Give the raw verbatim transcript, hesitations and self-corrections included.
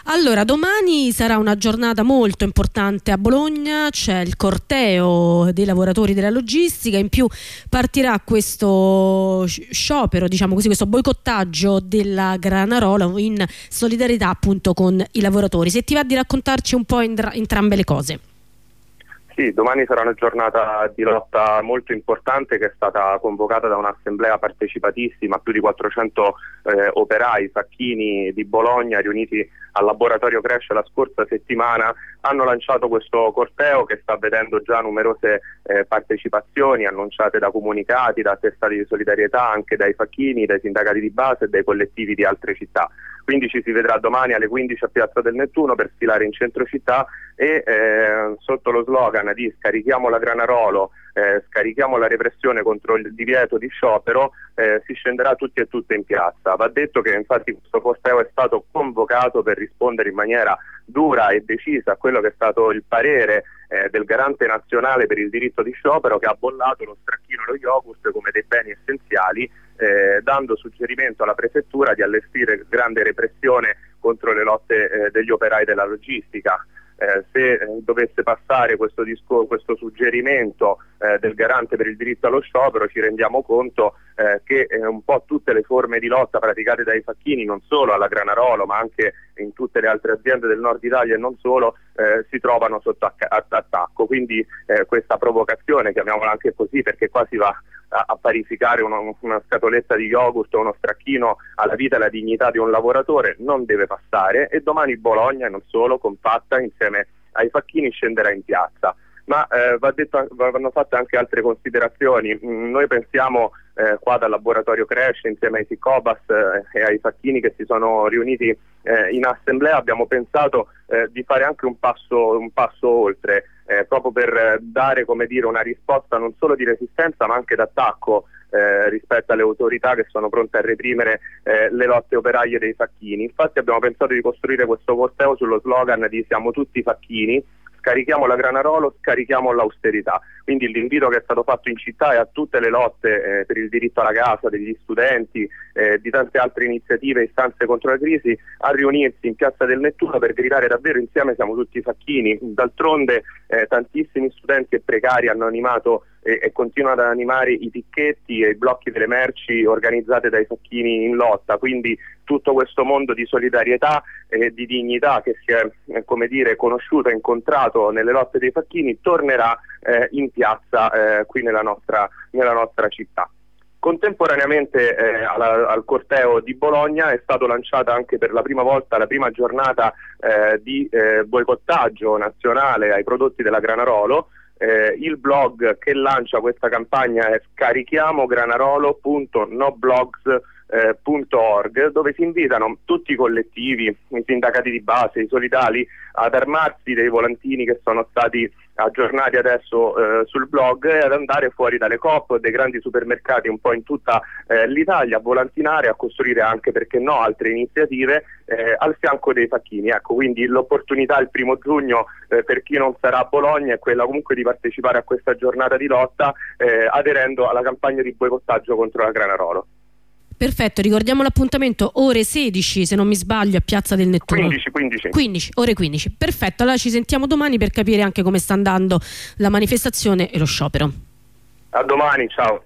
Allora, domani sarà una giornata molto importante a Bologna, c'è il corteo dei lavoratori della logistica, in più partirà questo sciopero, diciamo così, questo boicottaggio della Granarola in solidarietà appunto con i lavoratori. Se ti va di raccontarci un po' entrambe le cose. Sì, domani sarà una giornata di lotta molto importante che è stata convocata da un'assemblea partecipatissima, più di quattrocento eh, operai, facchini di Bologna riuniti al laboratorio Cresce la scorsa settimana. Hanno lanciato questo corteo che sta vedendo già numerose eh, partecipazioni annunciate da comunicati, da attestati di solidarietà, anche dai facchini, dai sindacati di base e dai collettivi di altre città. Quindi ci si vedrà domani alle quindici a Piazza del Nettuno per sfilare in centro città e eh, sotto lo slogan di scarichiamo la Granarolo, eh, scarichiamo la repressione contro il divieto di sciopero, eh, si scenderà tutti e tutte in piazza. Va detto che infatti questo corteo è stato convocato per rispondere in maniera dura e decisa a quello che è stato il parere eh, del garante nazionale per il diritto di sciopero, che ha bollato lo stracchino e lo yogurt come dei beni essenziali, eh, dando suggerimento alla prefettura di allestire grande repressione contro le lotte eh, degli operai della logistica. Eh, se eh, dovesse passare questo, disco, questo suggerimento eh, del garante per il diritto allo sciopero, ci rendiamo conto eh, che eh, un po' tutte le forme di lotta praticate dai facchini, non solo alla Granarolo ma anche in tutte le altre aziende del nord Italia e non solo, eh, si trovano sotto attacco. Quindi eh, questa provocazione, chiamiamola anche così perché qua si va a, a parificare uno, una scatoletta di yogurt o uno stracchino alla vita e alla dignità di un lavoratore, non deve passare, e domani Bologna, e non solo, compatta insieme ai facchini scenderà in piazza. Ma eh, va detto, vanno fatte anche altre considerazioni. Mm, noi pensiamo eh, qua dal laboratorio Cresce, insieme ai Sicobas eh, e ai facchini che si sono riuniti eh, in assemblea, abbiamo pensato eh, di fare anche un passo, un passo oltre, eh, proprio per eh, dare, come dire, una risposta non solo di resistenza ma anche d'attacco eh, rispetto alle autorità che sono pronte a reprimere eh, le lotte operaie dei facchini. Infatti abbiamo pensato di costruire questo corteo sullo slogan di siamo tutti facchini, scarichiamo la Granarolo, scarichiamo l'austerità. Quindi l'invito che è stato fatto in città è a tutte le lotte eh, per il diritto alla casa degli studenti, eh, di tante altre iniziative e istanze contro la crisi, a riunirsi in Piazza del Nettuno per gridare davvero insieme siamo tutti facchini. D'altronde eh, tantissimi studenti e precari hanno animato e, e continuano ad animare i picchetti e i blocchi delle merci organizzate dai facchini in lotta. Quindi tutto questo mondo di solidarietà e di dignità che si è, eh, come dire, conosciuto e incontrato nelle lotte dei facchini tornerà eh, in piazza eh, qui nella nostra, nella nostra città. Contemporaneamente eh, alla, al corteo di Bologna è stata lanciata anche per la prima volta la prima giornata eh, di eh, boicottaggio nazionale ai prodotti della Granarolo. Eh, il blog che lancia questa campagna è scarichiamo granarolo punto noblogs punto org, dove si invitano tutti i collettivi, i sindacati di base, i solidali ad armarsi dei volantini che sono stati aggiornati adesso eh, sul blog e ad andare fuori dalle coop dei grandi supermercati un po' in tutta eh, l'Italia a volantinare, a costruire anche, perché no, altre iniziative eh, al fianco dei facchini. Ecco, quindi l'opportunità il primo giugno eh, per chi non sarà a Bologna è quella comunque di partecipare a questa giornata di lotta eh, aderendo alla campagna di boicottaggio contro la Granarolo. Perfetto, ricordiamo l'appuntamento ore sedici, se non mi sbaglio, a Piazza del Nettuno. quindici, quindici. quindici, ore quindici. Perfetto, allora ci sentiamo domani per capire anche come sta andando la manifestazione e lo sciopero. A domani, ciao.